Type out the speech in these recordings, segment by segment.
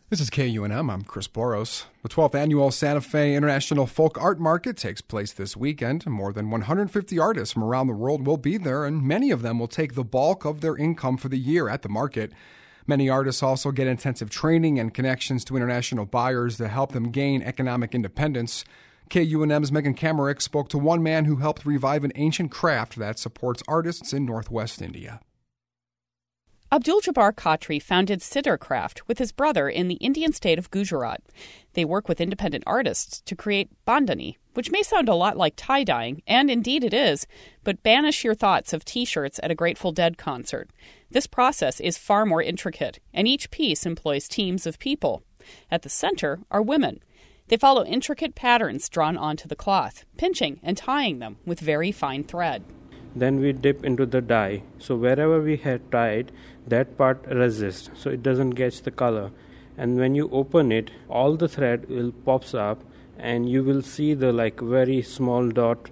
This is KUNM. I'm Chris Boros. The 12th annual Santa Fe International Folk Art Market takes place this weekend. More than 150 artists from around the world will be there, and many of them will take the bulk of their income for the year at the market. Many artists also get intensive training and connections to international buyers to help them gain economic independence. KUNM's Megan Kamerick spoke to one man who helped revive an ancient craft that supports artists in Northwest India. Abdul Jabbar Khatri founded Siddhar Craft with his brother in the Indian state of Gujarat. They work with independent artists to create bandhani, which may sound a lot like tie-dyeing, and indeed it is, but banish your thoughts of T-shirts at a Grateful Dead concert. This process is far more intricate, and each piece employs teams of people. At the center are women. They follow intricate patterns drawn onto the cloth, pinching and tying them with very fine thread. Then we dip into the dye. So wherever we had dyed, that part resists, so it doesn't catch the color. And when you open it, all the thread will pops up, and you will see the very small dot,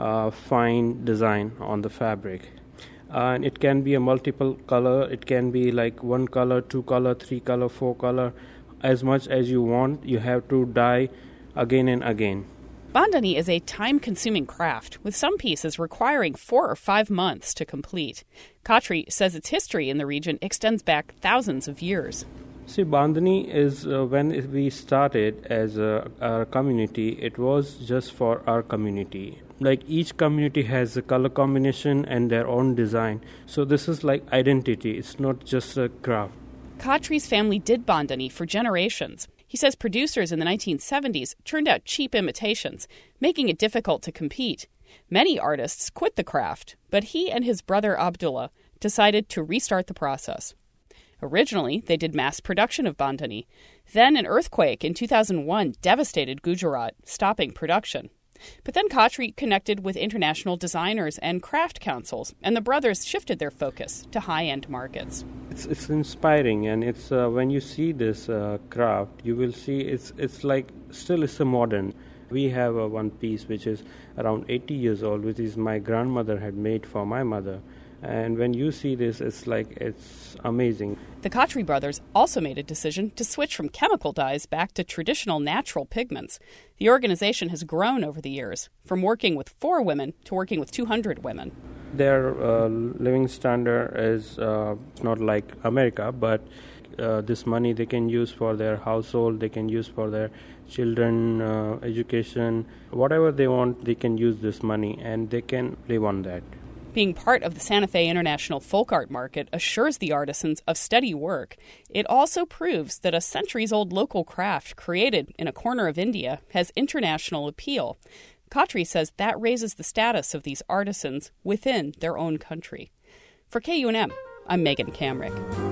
fine design on the fabric. And it can be a multiple color. It can be like 1 color, 2 color, 3 color, 4 color. As much as you want, you have to dye again and again. Bandhani is a time-consuming craft, with some pieces requiring 4 or 5 months to complete. Khatri says its history in the region extends back thousands of years. See, bandhani is when we started as a community, it was just for our community. Like each community has a color combination and their own design. So this is like identity. It's not just a craft. Khatri's family did bandhani for generations. He says producers in the 1970s churned out cheap imitations, making it difficult to compete. Many artists quit the craft, but he and his brother Abdullah decided to restart the process. Originally, they did mass production of bandhani. Then an earthquake in 2001 devastated Gujarat, stopping production. But then Khatri connected with international designers and craft councils, and the brothers shifted their focus to high-end markets. It's inspiring, and it's when you see this craft, you will see it's like still it's a modern. We have one piece which is around 80 years old, which is my grandmother had made for my mother. And when you see this, it's amazing. The Khatri brothers also made a decision to switch from chemical dyes back to traditional natural pigments. The organization has grown over the years, from working with 4 women to working with 200 women. Their living standard is not like America, but this money they can use for their household, they can use for their children, education, whatever they want, they can use this money and they can live on that. Being part of the Santa Fe International Folk Art Market assures the artisans of steady work. It also proves that a centuries-old local craft created in a corner of India has international appeal. Khatri says that raises the status of these artisans within their own country. For KUNM, I'm Megan Kamerick.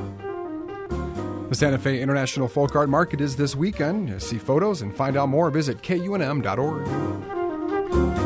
The Santa Fe International Folk Art Market is this weekend. To see photos and find out more, visit KUNM.org.